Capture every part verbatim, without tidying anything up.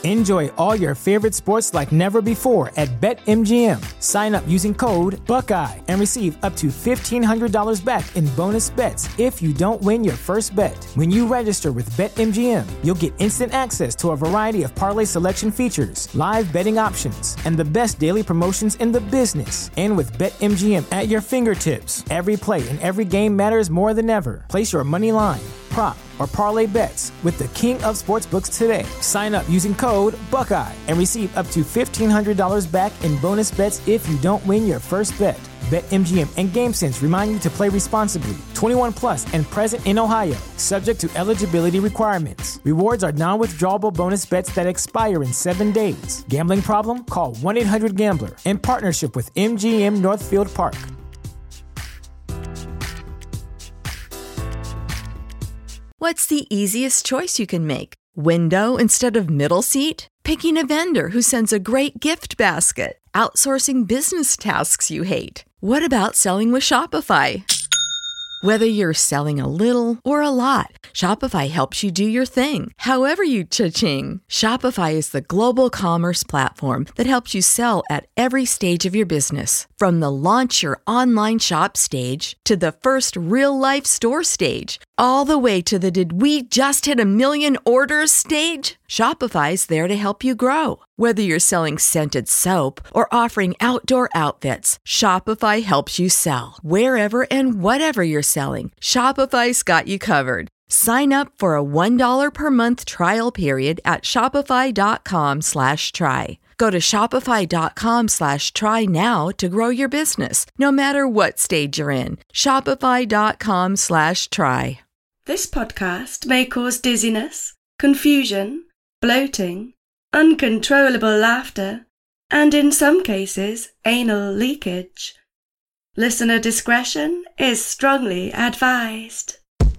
Enjoy all your favorite sports like never before at BetMGM. Sign up using code Buckeye and receive up to fifteen hundred dollars back in bonus bets if you don't win your first bet. When you register with BetMGM, you'll get instant access to a variety of parlay selection features, live betting options, and the best daily promotions in the business. And with BetMGM at your fingertips, every play and every game matters more than ever. Place your money line, prop, or parlay bets with the king of sportsbooks today. Sign up using code Buckeye and receive up to fifteen hundred dollars back in bonus bets if you don't win your first bet. BetMGM and GameSense remind you to play responsibly. twenty-one plus and present in Ohio, subject to eligibility requirements. Rewards are non-withdrawable bonus bets that expire in seven days. Gambling problem? Call one eight hundred gambler in partnership with M G M Northfield Park. What's the easiest choice you can make? Window instead of middle seat? Picking a vendor who sends a great gift basket? Outsourcing business tasks you hate? What about selling with Shopify? Whether you're selling a little or a lot, Shopify helps you do your thing, however you cha-ching. Shopify is the global commerce platform that helps you sell at every stage of your business. From the launch your online shop stage to the first real-life store stage, all the way to the did we just hit a million orders stage? Shopify's there to help you grow. Whether you're selling scented soap or offering outdoor outfits, Shopify helps you sell. Wherever and whatever you're selling, Shopify's got you covered. Sign up for a one dollar per month trial period at shopify.com slash try. Go to shopify.com slash try now to grow your business, no matter what stage you're in. Shopify.com slash try. This podcast may cause dizziness, confusion, bloating, uncontrollable laughter, and in some cases, anal leakage. Listener discretion is strongly advised.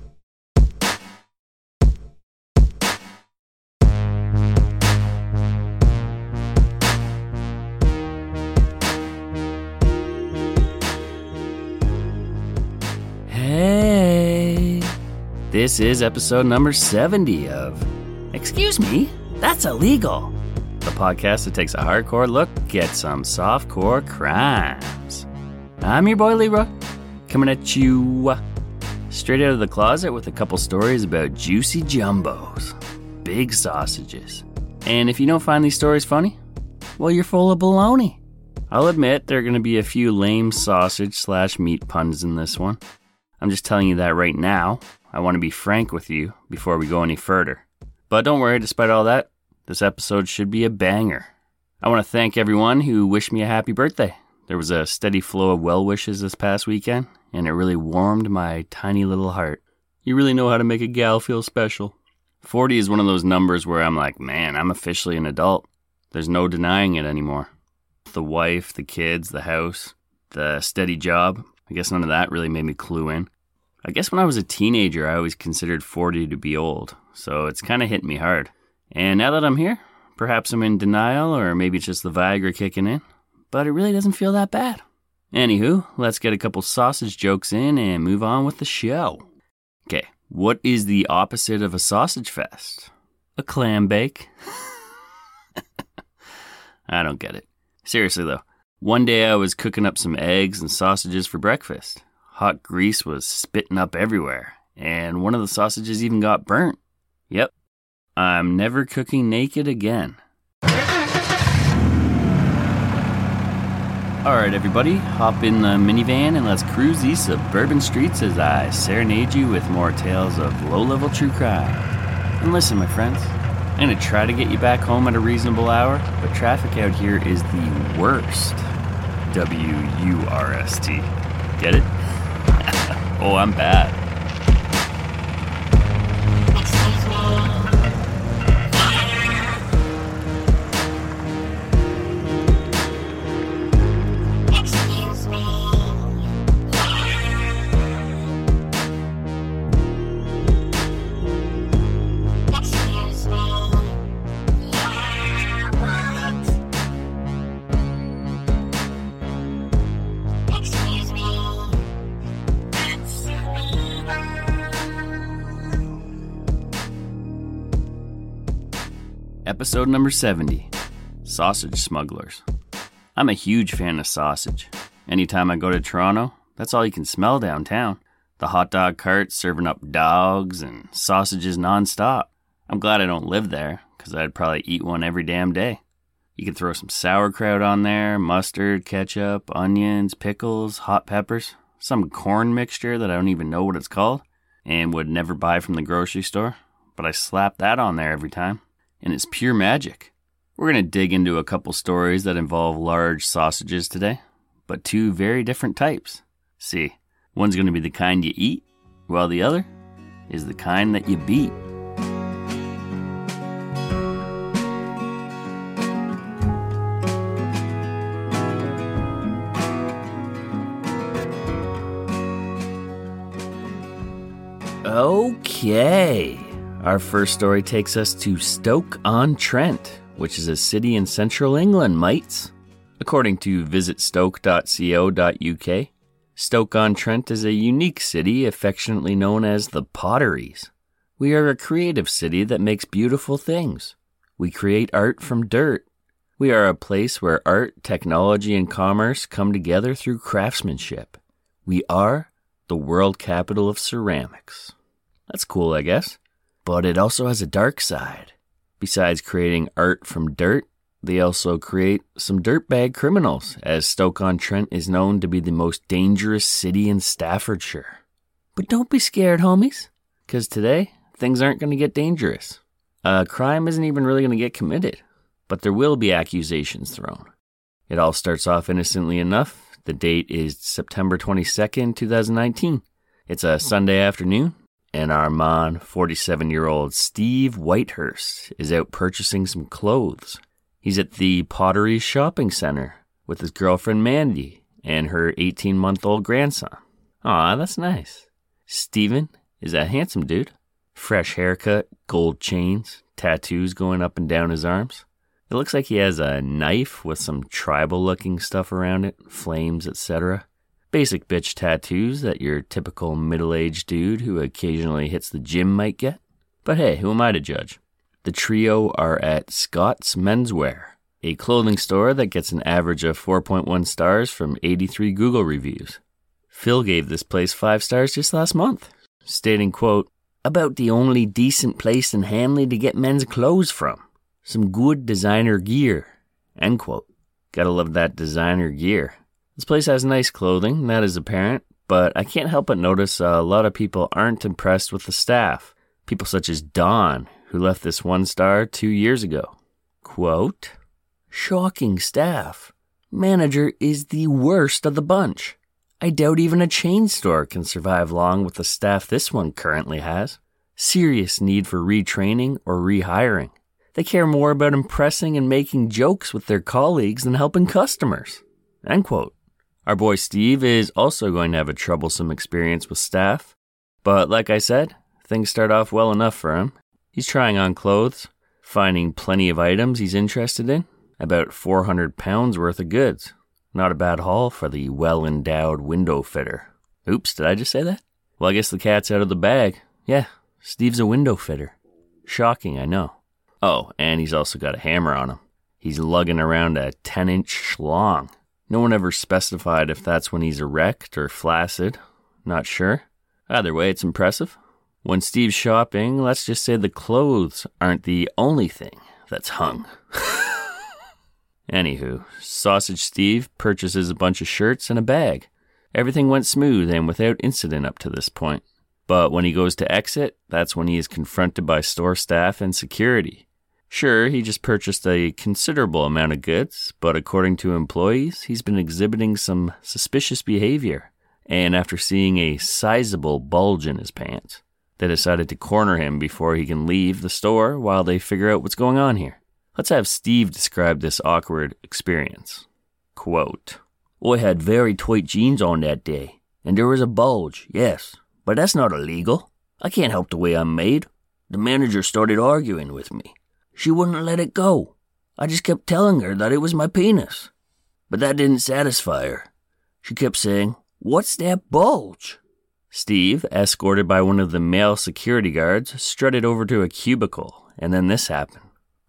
Hey, this is episode number seventy of Excuse Me, That's Illegal, the podcast that takes a hardcore look at some softcore crimes. I'm your boy Leroy, coming at you straight out of the closet with a couple stories about juicy jumbos, big sausages. And if you don't find these stories funny, well, you're full of baloney. I'll admit there are going to be a few lame sausage slash meat puns in this one. I'm just telling you that right now. I want to be frank with you before we go any further. But don't worry, despite all that, this episode should be a banger. I want to thank everyone who wished me a happy birthday. There was a steady flow of well wishes this past weekend, and it really warmed my tiny little heart. You really know how to make a gal feel special. forty is one of those numbers where I'm like, man, I'm officially an adult. There's no denying it anymore. The wife, the kids, the house, the steady job. I guess none of that really made me clue in. I guess when I was a teenager, I always considered forty to be old, so it's kind of hitting me hard. And now that I'm here, perhaps I'm in denial, or maybe it's just the Viagra kicking in, but it really doesn't feel that bad. Anywho, let's get a couple sausage jokes in and move on with the show. Okay, what is the opposite of a sausage fest? A clam bake. I don't get it. Seriously though, one day I was cooking up some eggs and sausages for breakfast. Hot grease was spitting up everywhere, and one of the sausages even got burnt. Yep, I'm never cooking naked again. Alright everybody, hop in the minivan and let's cruise these suburban streets as I serenade you with more tales of low-level true crime. And listen, my friends, I'm going to try to get you back home at a reasonable hour, but traffic out here is the worst. W U R S T. Get it? Oh, I'm bad. Episode number seventy, Sausage Smugglers. I'm a huge fan of sausage. Anytime I go to Toronto, that's all you can smell downtown. The hot dog carts serving up dogs and sausages nonstop. I'm glad I don't live there, because I'd probably eat one every damn day. You could throw some sauerkraut on there, mustard, ketchup, onions, pickles, hot peppers, some corn mixture that I don't even know what it's called, and would never buy from the grocery store, but I slap that on there every time, and it's pure magic. We're going to dig into a couple stories that involve large sausages today, but two very different types. See, one's going to be the kind you eat, while the other is the kind that you beat. Okay, our first story takes us to Stoke-on-Trent, which is a city in central England, mates. According to visit stoke dot co dot uk, Stoke-on-Trent is a unique city affectionately known as the Potteries. We are a creative city that makes beautiful things. We create art from dirt. We are a place where art, technology, and commerce come together through craftsmanship. We are the world capital of ceramics. That's cool, I guess. But it also has a dark side. Besides creating art from dirt, they also create some dirtbag criminals, as Stoke-on-Trent is known to be the most dangerous city in Staffordshire. But don't be scared, homies, because today, things aren't going to get dangerous. A crime isn't even really going to get committed, but there will be accusations thrown. It all starts off innocently enough. The date is September twenty-second, twenty nineteen. It's a Sunday afternoon, and our man, forty-seven-year-old Steve Whitehurst, is out purchasing some clothes. He's at the Potteries shopping center with his girlfriend Mandy and her eighteen-month-old grandson. Aw, that's nice. Steven is a handsome dude. Fresh haircut, gold chains, tattoos going up and down his arms. It looks like he has a knife with some tribal-looking stuff around it, flames, et cetera. Basic bitch tattoos that your typical middle-aged dude who occasionally hits the gym might get. But hey, who am I to judge? The trio are at Scott's Menswear, a clothing store that gets an average of four point one stars from eighty-three Google reviews. Phil gave this place five stars just last month, stating, quote, "About the only decent place in Hanley to get men's clothes from. Some good designer gear," end quote. Gotta love that designer gear. This place has nice clothing, that is apparent, but I can't help but notice a lot of people aren't impressed with the staff. People such as Don, who left this one star two years ago. Quote, "Shocking staff. Manager is the worst of the bunch. I doubt even a chain store can survive long with the staff this one currently has. Serious need for retraining or rehiring. They care more about impressing and making jokes with their colleagues than helping customers." End quote. Our boy Steve is also going to have a troublesome experience with staff. But like I said, things start off well enough for him. He's trying on clothes, finding plenty of items he's interested in, about four hundred pounds worth of goods. Not a bad haul for the well-endowed window fitter. Oops, did I just say that? Well, I guess the cat's out of the bag. Yeah, Steve's a window fitter. Shocking, I know. Oh, and he's also got a hammer on him. He's lugging around a ten-inch schlong. No one ever specified if that's when he's erect or flaccid. Not sure. Either way, it's impressive. When Steve's shopping, let's just say the clothes aren't the only thing that's hung. Anywho, Sausage Steve purchases a bunch of shirts and a bag. Everything went smooth and without incident up to this point. But when he goes to exit, that's when he is confronted by store staff and security. Sure, he just purchased a considerable amount of goods, but according to employees, he's been exhibiting some suspicious behavior. And after seeing a sizable bulge in his pants, they decided to corner him before he can leave the store while they figure out what's going on here. Let's have Steve describe this awkward experience. Quote, "I had very tight jeans on that day, and there was a bulge, yes, but that's not illegal. I can't help the way I'm made. The manager started arguing with me. She wouldn't let it go. I just kept telling her that it was my penis. But that didn't satisfy her. She kept saying, 'What's that bulge?'" Steve, escorted by one of the male security guards, strutted over to a cubicle, and then this happened.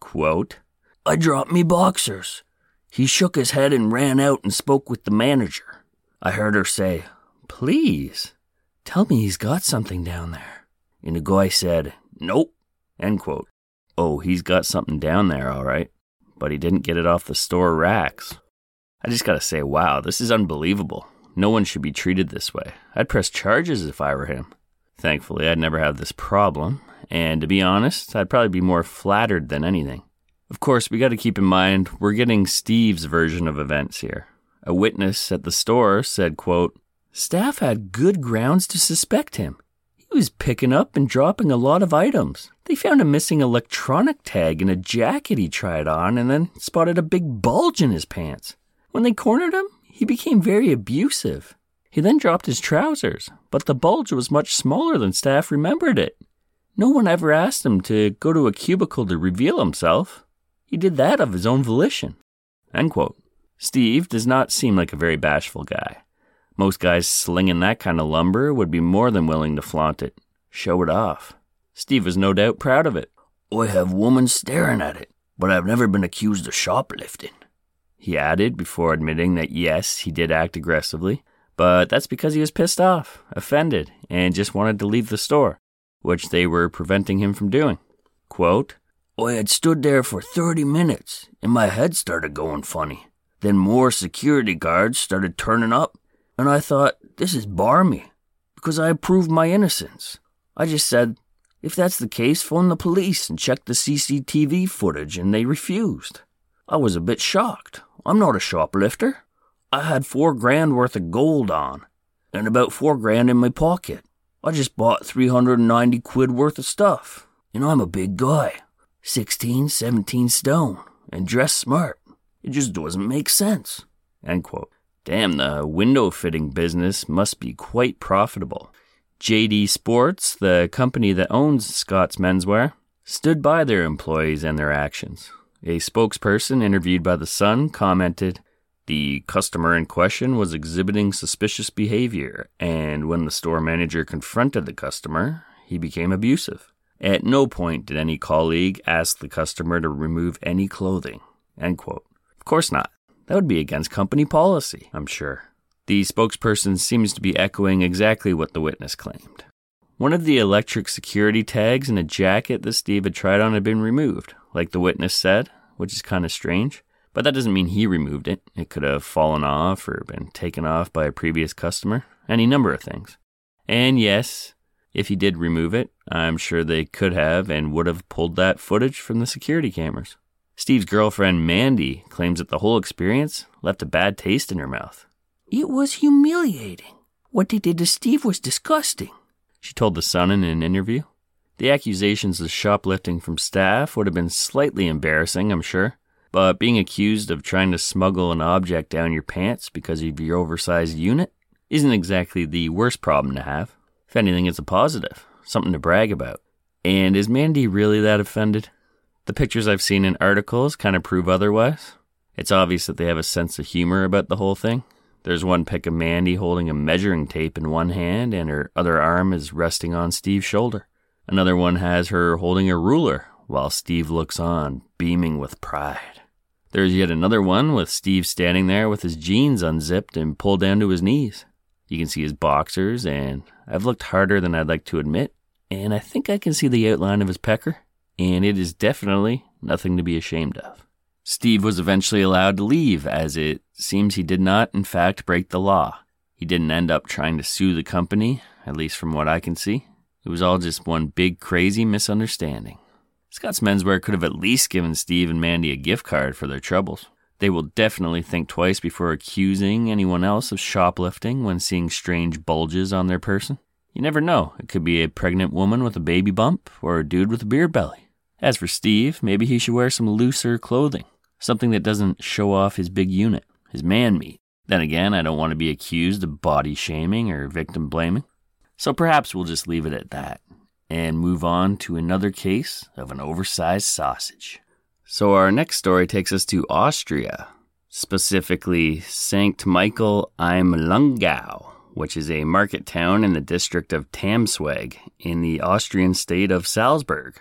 quote, "I dropped me boxers. He shook his head and ran out and spoke with the manager. I heard her say, 'Please, tell me he's got something down there.' And the guy said, 'Nope,' end quote. Oh, he's got something down there, all right. But he didn't get it off the store racks. I just gotta say, wow, this is unbelievable. No one should be treated this way. I'd press charges if I were him. Thankfully, I'd never have this problem. And to be honest, I'd probably be more flattered than anything. Of course, we gotta keep in mind, we're getting Steve's version of events here. A witness at the store said, quote, "Staff had good grounds to suspect him. He was picking up and dropping a lot of items. They found a missing electronic tag in a jacket he tried on and then spotted a big bulge in his pants. When they cornered him, he became very abusive. He then dropped his trousers, but the bulge was much smaller than staff remembered it. No one ever asked him to go to a cubicle to reveal himself. He did that of his own volition." End quote. Steve does not seem like a very bashful guy. Most guys slinging that kind of lumber would be more than willing to flaunt it, show it off. Steve was no doubt proud of it. "I have women staring at it, but I've never been accused of shoplifting," he added before admitting that yes, he did act aggressively, but that's because he was pissed off, offended, and just wanted to leave the store, which they were preventing him from doing. Quote, "I had stood there for thirty minutes, and my head started going funny. Then more security guards started turning up, and I thought, this is barmy, because I proved my innocence. I just said, if that's the case, phone the police and check the C C T V footage, and they refused. I was a bit shocked. I'm not a shoplifter. I had four grand worth of gold on, and about four grand in my pocket. I just bought three hundred ninety quid worth of stuff, and I'm a big guy, sixteen, seventeen stone, and dressed smart. It just doesn't make sense." End quote. Damn, the window fitting business must be quite profitable. J D Sports, the company that owns Scott's Menswear, stood by their employees and their actions. A spokesperson interviewed by The Sun commented, "The customer in question was exhibiting suspicious behavior, and when the store manager confronted the customer, he became abusive. At no point did any colleague ask the customer to remove any clothing." End quote. Of course not. That would be against company policy, I'm sure. The spokesperson seems to be echoing exactly what the witness claimed. One of the electric security tags in a jacket that Steve had tried on had been removed, like the witness said, which is kind of strange. But that doesn't mean he removed it. It could have fallen off or been taken off by a previous customer. Any number of things. And yes, if he did remove it, I'm sure they could have and would have pulled that footage from the security cameras. Steve's girlfriend, Mandy, claims that the whole experience left a bad taste in her mouth. "It was humiliating. What they did to Steve was disgusting," she told The Sun in an interview. The accusations of shoplifting from staff would have been slightly embarrassing, I'm sure, but being accused of trying to smuggle an object down your pants because of your oversized unit isn't exactly the worst problem to have. If anything, it's a positive, something to brag about. And is Mandy really that offended? The pictures I've seen in articles kind of prove otherwise. It's obvious that they have a sense of humor about the whole thing. There's one pic of Mandy holding a measuring tape in one hand and her other arm is resting on Steve's shoulder. Another one has her holding a ruler while Steve looks on, beaming with pride. There's yet another one with Steve standing there with his jeans unzipped and pulled down to his knees. You can see his boxers, and I've looked harder than I'd like to admit, and I think I can see the outline of his pecker. And it is definitely nothing to be ashamed of. Steve was eventually allowed to leave, as it seems he did not, in fact, break the law. He didn't end up trying to sue the company, at least from what I can see. It was all just one big, crazy misunderstanding. Scott's Menswear could have at least given Steve and Mandy a gift card for their troubles. They will definitely think twice before accusing anyone else of shoplifting when seeing strange bulges on their person. You never know. It could be a pregnant woman with a baby bump or a dude with a beard belly. As for Steve, maybe he should wear some looser clothing, something that doesn't show off his big unit, his man meat. Then again, I don't want to be accused of body shaming or victim blaming. So perhaps we'll just leave it at that and move on to another case of an oversized sausage. So our next story takes us to Austria, specifically Sankt Michael im Lungau, which is a market town in the district of Tamsweg in the Austrian state of Salzburg.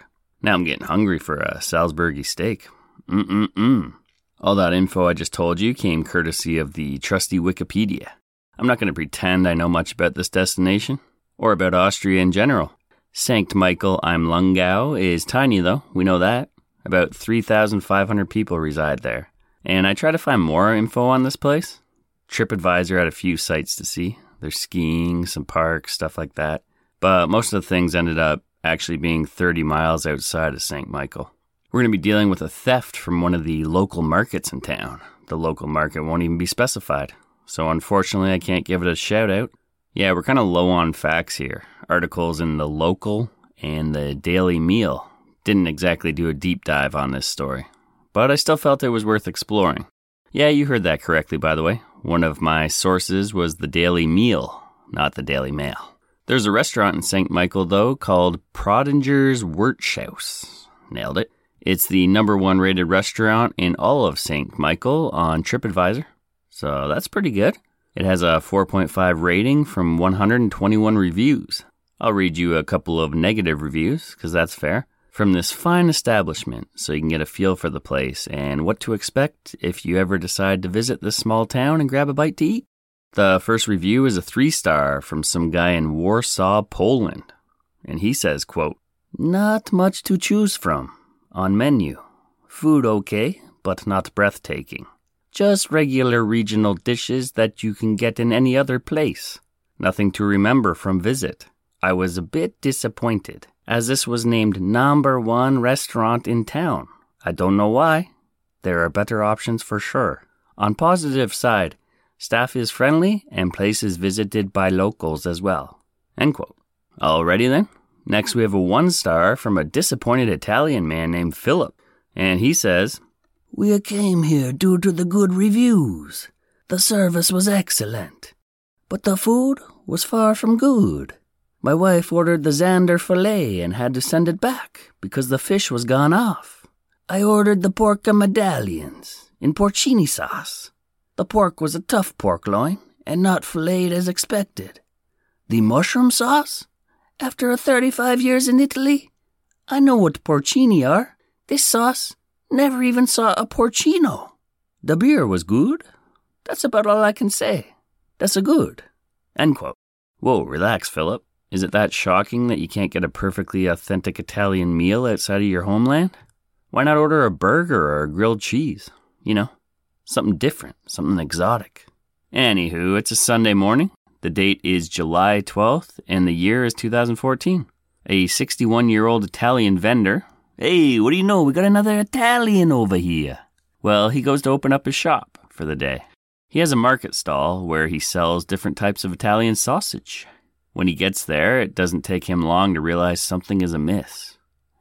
Now I'm getting hungry for a Salisbury steak. Mm-mm-mm. All that info I just told you came courtesy of the trusty Wikipedia. I'm not going to pretend I know much about this destination, or about Austria in general. Sankt Michael im Lungau is tiny though, we know that. About three thousand five hundred people reside there. And I try to find more info on this place. TripAdvisor had a few sites to see. There's skiing, some parks, stuff like that. But most of the things ended up actually being thirty miles outside of Sankt Michael. We're going to be dealing with a theft from one of the local markets in town. The local market won't even be specified. So unfortunately, I can't give it a shout out. Yeah, we're kind of low on facts here. Articles in The Local and the Daily Meal didn't exactly do a deep dive on this story. But I still felt it was worth exploring. Yeah, you heard that correctly, by the way. One of my sources was the Daily Meal, not the Daily Mail. There's a restaurant in Sankt Michael, though, called Prodinger's Wirtshaus. Nailed it. It's the number one rated restaurant in all of Sankt Michael on TripAdvisor. So that's pretty good. It has a four point five rating from one hundred twenty-one reviews. I'll read you a couple of negative reviews, because that's fair, from this fine establishment, so you can get a feel for the place and what to expect if you ever decide to visit this small town and grab a bite to eat. The first review is a three-star from some guy in Warsaw, Poland. And he says, quote, "Not much to choose from. On menu. Food okay, but not breathtaking. Just regular regional dishes that you can get in any other place. Nothing to remember from visit. I was a bit disappointed, as this was named number one restaurant in town. I don't know why. There are better options for sure. On positive side, staff is friendly and place is visited by locals as well." End quote. Alrighty then. Next we have a one star from a disappointed Italian man named Philip. And he says, "We came here due to the good reviews. The service was excellent, but the food was far from good. My wife ordered the Zander filet and had to send it back because the fish was gone off. I ordered the porca medallions in porcini sauce. The pork was a tough pork loin and not filleted as expected. The mushroom sauce? After a thirty-five years in Italy, I know what porcini are. This sauce never even saw a porcino. The beer was good. That's about all I can say. That's a good." End quote. Whoa, relax, Philip. Is it that shocking that you can't get a perfectly authentic Italian meal outside of your homeland? Why not order a burger or a grilled cheese? You know, something different, something exotic. Anywho, it's a Sunday morning. The date is July twelfth, and the year is two thousand fourteen. A sixty-one-year-old Italian vendor. Hey, what do you know? We got another Italian over here. Well, he goes to open up his shop for the day. He has a market stall where he sells different types of Italian sausage. When he gets there, it doesn't take him long to realize something is amiss.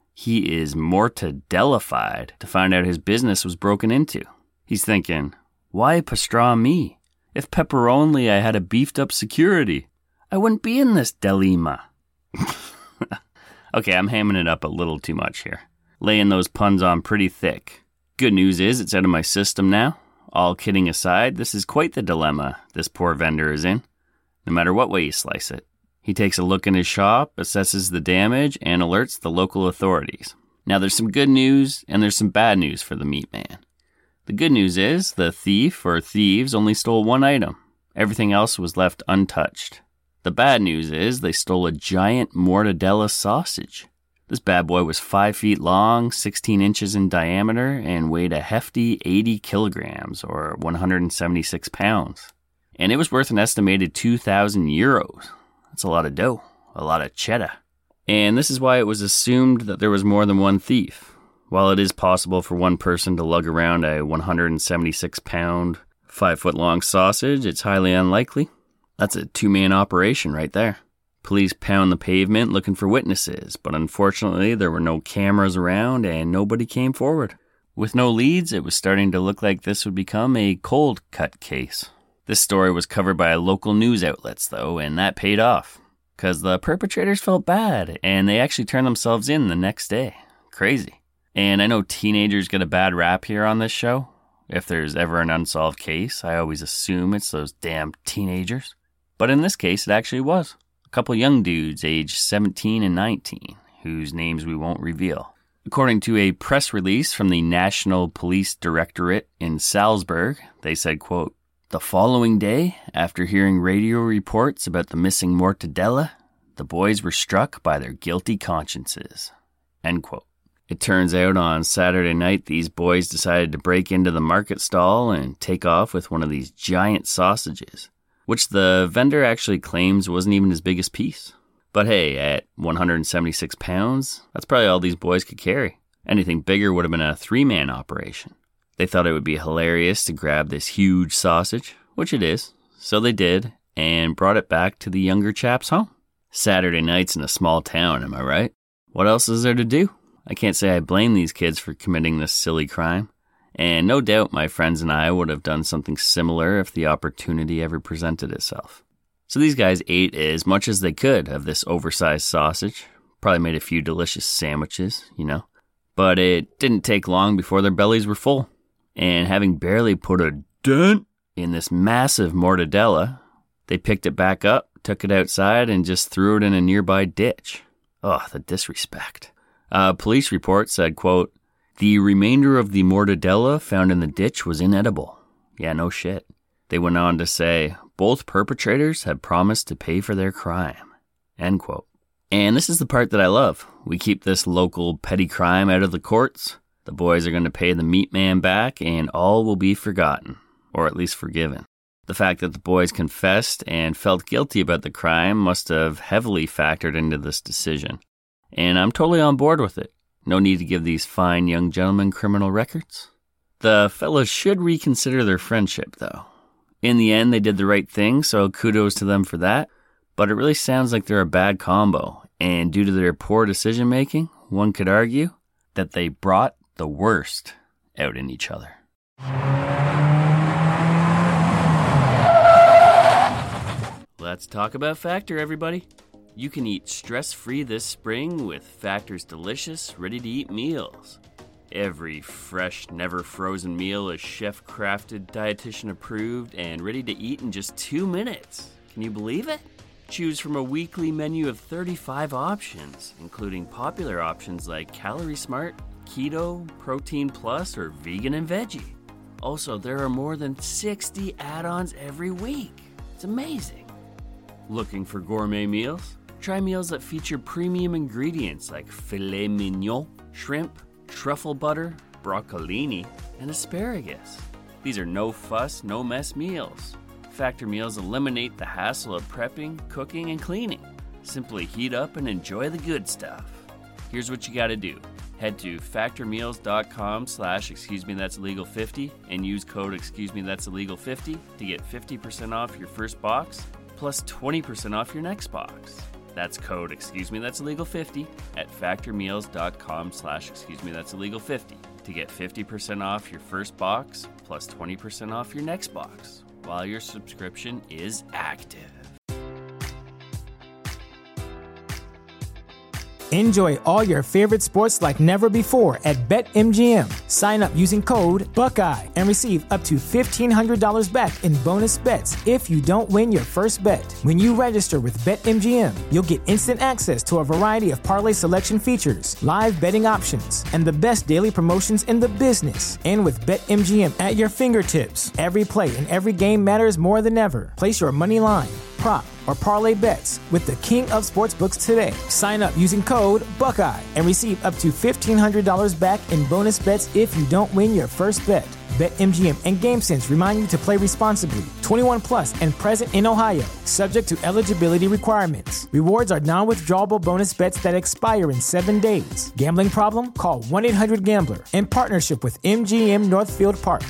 He is mortadellified to find out his business was broken into. He's thinking, why pastrami me? If pepperoni I had a beefed up security, I wouldn't be in this dilemma. Okay, I'm hamming it up a little too much here. Laying those puns on pretty thick. Good news is it's out of my system now. All kidding aside, this is quite the dilemma this poor vendor is in, no matter what way you slice it. He takes a look in his shop, assesses the damage, and alerts the local authorities. Now there's some good news and there's some bad news for the meat man. The good news is the thief or thieves only stole one item. Everything else was left untouched. The bad news is they stole a giant mortadella sausage. This bad boy was five feet long, sixteen inches in diameter, and weighed a hefty eighty kilograms, or one hundred seventy-six pounds. And it was worth an estimated two thousand euros. That's a lot of dough, a lot of cheddar. And this is why it was assumed that there was more than one thief. While it is possible for one person to lug around a one hundred seventy-six pound, five foot long sausage, it's highly unlikely. That's a two-man operation right there. Police pound the pavement looking for witnesses, but unfortunately there were no cameras around and nobody came forward. With no leads, it was starting to look like this would become a cold cut case. This story was covered by local news outlets though, and that paid off. Because the perpetrators felt bad, and they actually turned themselves in the next day. Crazy. And I know teenagers get a bad rap here on this show. If there's ever an unsolved case, I always assume it's those damn teenagers. But in this case, it actually was. A couple young dudes aged seventeen and nineteen, whose names we won't reveal. According to a press release from the National Police Directorate in Salzburg, they said, quote, "The following day, after hearing radio reports about the missing mortadella, the boys were struck by their guilty consciences." End quote. It turns out on Saturday night, these boys decided to break into the market stall and take off with one of these giant sausages, which the vendor actually claims wasn't even his biggest piece. But hey, at one hundred seventy-six pounds, that's probably all these boys could carry. Anything bigger would have been a three-man operation. They thought it would be hilarious to grab this huge sausage, which it is, so they did, and brought it back to the younger chap's home. Saturday nights in a small town, am I right? What else is there to do? I can't say I blame these kids for committing this silly crime, and no doubt my friends and I would have done something similar if the opportunity ever presented itself. So these guys ate as much as they could of this oversized sausage, probably made a few delicious sandwiches, you know, but it didn't take long before their bellies were full, and having barely put a dent in this massive mortadella, they picked it back up, took it outside, and just threw it in a nearby ditch. Oh, the disrespect. Uh, police report said, quote, "The remainder of the mortadella found in the ditch was inedible." Yeah, no shit. They went on to say, both perpetrators had promised to pay for their crime. End quote. And this is the part that I love. We keep this local petty crime out of the courts. The boys are going to pay the meat man back, and all will be forgotten, or at least forgiven. The fact that the boys confessed and felt guilty about the crime must have heavily factored into this decision. And I'm totally on board with it. No need to give these fine young gentlemen criminal records. The fellas should reconsider their friendship, though. In the end, they did the right thing, so kudos to them for that. But it really sounds like they're a bad combo, and due to their poor decision-making, one could argue that they brought the worst out in each other. Let's talk about Factor, everybody. You can eat stress-free this spring with Factor's delicious, ready-to-eat meals. Every fresh, never-frozen meal is chef-crafted, dietitian-approved, and ready to eat in just two minutes. Can you believe it? Choose from a weekly menu of thirty-five options, including popular options like Calorie Smart, Keto, Protein Plus, or Vegan and Veggie. Also, there are more than sixty add-ons every week. It's amazing. Looking for gourmet meals? Try meals that feature premium ingredients like filet mignon, shrimp, truffle butter, broccolini, and asparagus. These are no-fuss, no-mess meals. Factor meals eliminate the hassle of prepping, cooking, and cleaning. Simply heat up and enjoy the good stuff. Here's what you gotta do. Head to factormeals.com slash excuse me that's illegal 50 and use code excuse me that's illegal 50 to get fifty percent off your first box plus twenty percent off your next box. That's code excuse me that's illegal 50 at factormeals.com slash excuse me that's illegal 50 to get fifty percent off your first box plus twenty percent off your next box while your subscription is active. Enjoy all your favorite sports like never before at BetMGM. Sign up using code Buckeye and receive up to fifteen hundred dollars back in bonus bets if you don't win your first bet. When you register with BetMGM, you'll get instant access to a variety of parlay selection features, live betting options, and the best daily promotions in the business. And with BetMGM at your fingertips, every play and every game matters more than ever. Place your money line, prop, or parlay bets with the king of sportsbooks today. Sign up using code Buckeye and receive up to fifteen hundred dollars back in bonus bets if you don't win your first bet. BetMGM and GameSense remind you to play responsibly. twenty-one plus and present in Ohio, subject to eligibility requirements. Rewards are non-withdrawable bonus bets that expire in seven days. Gambling problem? Call one eight hundred gambler in partnership with M G M Northfield Park.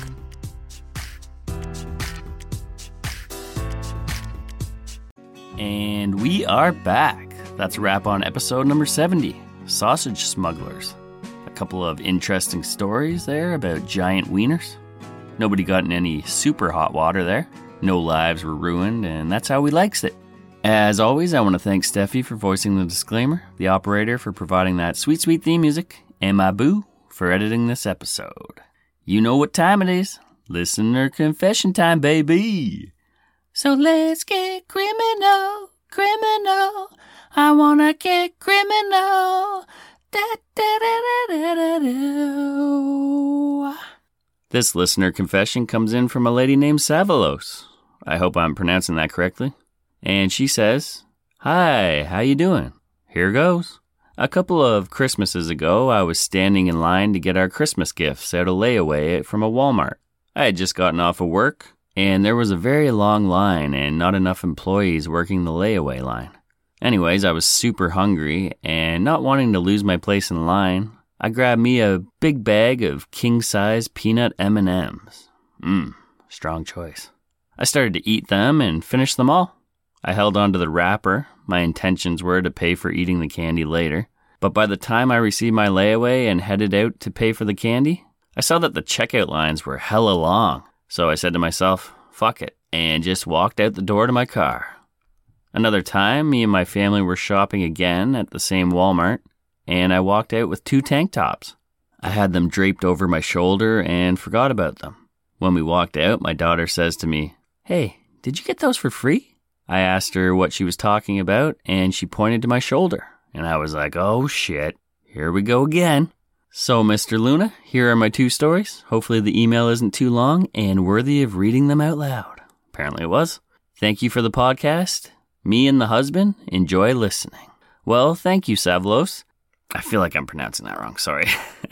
And we are back. That's a wrap on episode number seventy, Sausage Smugglers. A couple of interesting stories there about giant wieners. Nobody got in any super hot water there. No lives were ruined, and that's how we likes it. As always, I want to thank Steffi for voicing the disclaimer, the operator for providing that sweet, sweet theme music, and my boo for editing this episode. You know what time it is. Listener confession time, baby. So let's get criminal, criminal. I wanna get criminal. Da, da, da, da, da, This listener confession comes in from a lady named Savalos. I hope I'm pronouncing that correctly. And she says, "Hi, how you doing? Here goes. A couple of Christmases ago, I was standing in line to get our Christmas gifts out of layaway from a Walmart. I had just gotten off of work, and there was a very long line and not enough employees working the layaway line. Anyways, I was super hungry, and not wanting to lose my place in line, I grabbed me a big bag of king-size peanut M and M's. Mmm, strong choice. I started to eat them and finish them all. I held onto the wrapper. My intentions were to pay for eating the candy later. But by the time I received my layaway and headed out to pay for the candy, I saw that the checkout lines were hella long. So I said to myself, fuck it, and just walked out the door to my car. Another time, me and my family were shopping again at the same Walmart, and I walked out with two tank tops. I had them draped over my shoulder and forgot about them. When we walked out, my daughter says to me, "Hey, did you get those for free?" I asked her what she was talking about, and she pointed to my shoulder. And I was like, oh shit, here we go again. So, Mister Luna, here are my two stories. Hopefully the email isn't too long and worthy of reading them out loud. Apparently it was. Thank you for the podcast. Me and the husband enjoy listening. Well, thank you, Savlos. I feel like I'm pronouncing that wrong, sorry.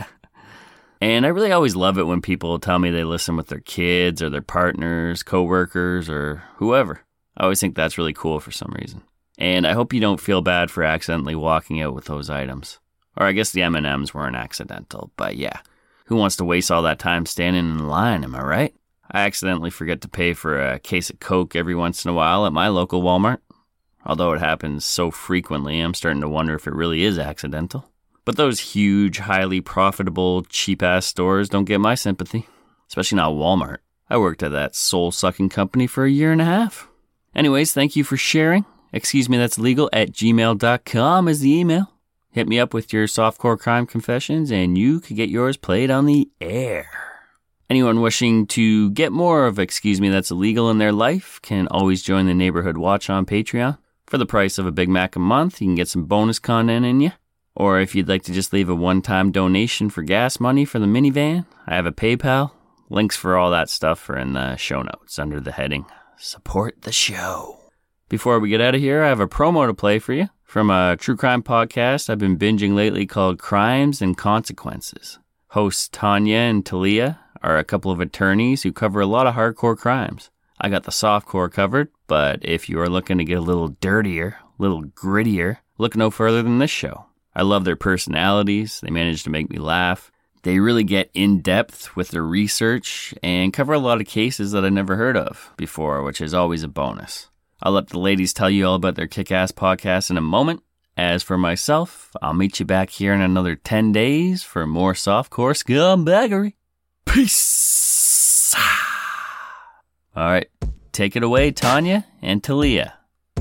And I really always love it when people tell me they listen with their kids or their partners, coworkers, or whoever. I always think that's really cool for some reason. And I hope you don't feel bad for accidentally walking out with those items. Or I guess the M and M's weren't accidental, but yeah. Who wants to waste all that time standing in line, am I right? I accidentally forget to pay for a case of Coke every once in a while at my local Walmart. Although it happens so frequently, I'm starting to wonder if it really is accidental. But those huge, highly profitable, cheap-ass stores don't get my sympathy. Especially not Walmart. I worked at that soul-sucking company for a year and a half. Anyways, thank you for sharing. Excuse me, that's legal at gmail dot com is the email. Hit me up with your softcore crime confessions and you could get yours played on the air. Anyone wishing to get more of Excuse Me That's Illegal in their life can always join the Neighborhood Watch on Patreon. For the price of a Big Mac a month, you can get some bonus content in you. Or if you'd like to just leave a one-time donation for gas money for the minivan, I have a PayPal. Links for all that stuff are in the show notes under the heading Support the Show. Before we get out of here, I have a promo to play for you from a true crime podcast I've been binging lately called Crimes and Consequences. Hosts Tanya and Talia are a couple of attorneys who cover a lot of hardcore crimes. I got the softcore covered, but if you are looking to get a little dirtier, a little grittier, look no further than this show. I love their personalities. They manage to make me laugh. They really get in-depth with their research and cover a lot of cases that I never heard of before, which is always a bonus. I'll let the ladies tell you all about their kick-ass podcast in a moment. As for myself, I'll meet you back here in another ten days for more softcore scumbaggery. Peace! All right, take it away, Tanya and Talia.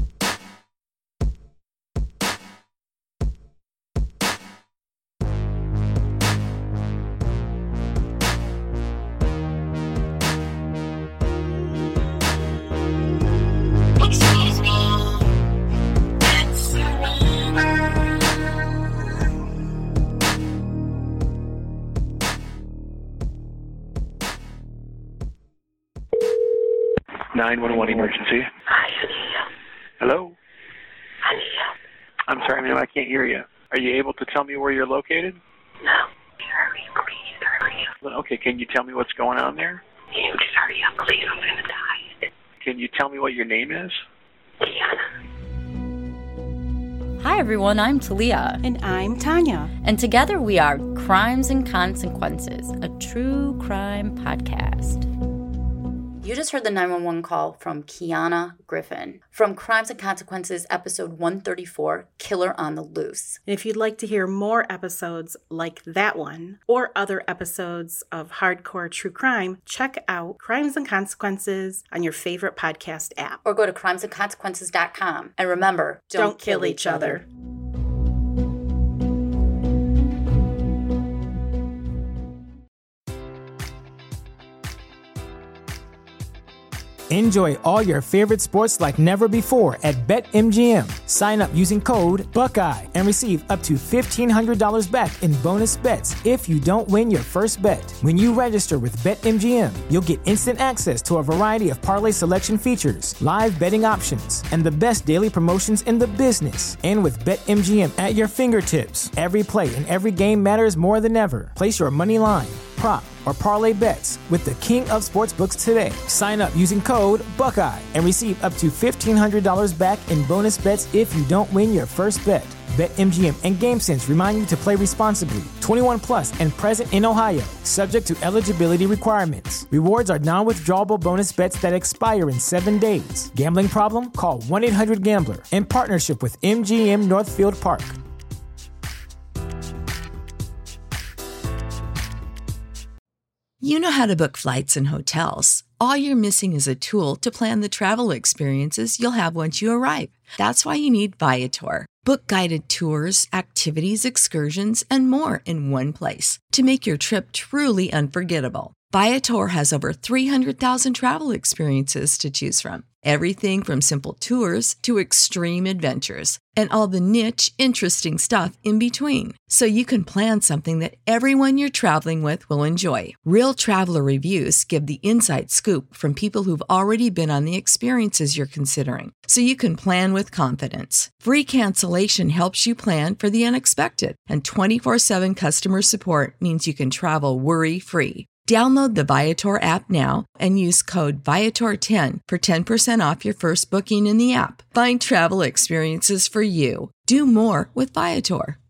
nine one one emergency. Hi, Aaliyah. Hello? Aaliyah. I'm sorry, ma'am, I can't hear you. Are you able to tell me where you're located? No. Hurry, please, hurry up. Well, okay, can you tell me what's going on there? Can you just hurry up, please? I'm going to die. Can you tell me what your name is? Tiana. Hi, everyone. I'm Talia. And I'm Tanya. And together we are Crimes and Consequences, a true crime podcast. You just heard the nine one one call from Kiana Griffin from Crimes and Consequences, episode one thirty-four, Killer on the Loose. And if you'd like to hear more episodes like that one, or other episodes of hardcore true crime, check out Crimes and Consequences on your favorite podcast app. Or go to crimes and consequences dot com. And remember, don't, Don't kill, kill each other. other. Enjoy all your favorite sports like never before at BetMGM. Sign up using code Buckeye and receive up to fifteen hundred dollars back in bonus bets if you don't win your first bet. When you register with BetMGM, you'll get instant access to a variety of parlay selection features, live betting options, and the best daily promotions in the business. And with BetMGM at your fingertips, every play and every game matters more than ever. Place your money line, prop, or parlay bets with the king of sportsbooks today. Sign up using code Buckeye and receive up to fifteen hundred dollars back in bonus bets if you don't win your first bet. BetMGM and GameSense remind you to play responsibly. twenty-one plus and present in Ohio, subject to eligibility requirements. Rewards are non-withdrawable bonus bets that expire in seven days. Gambling problem? Call one eight hundred gambler in partnership with M G M Northfield Park. You know how to book flights and hotels. All you're missing is a tool to plan the travel experiences you'll have once you arrive. That's why you need Viator. Book guided tours, activities, excursions, and more in one place to make your trip truly unforgettable. Viator has over three hundred thousand travel experiences to choose from. Everything from simple tours to extreme adventures and all the niche, interesting stuff in between. So you can plan something that everyone you're traveling with will enjoy. Real traveler reviews give the inside scoop from people who've already been on the experiences you're considering. So you can plan with confidence. Free cancellation helps you plan for the unexpected. And twenty-four seven customer support means you can travel worry-free. Download the Viator app now and use code Viator ten for ten percent off your first booking in the app. Find travel experiences for you. Do more with Viator.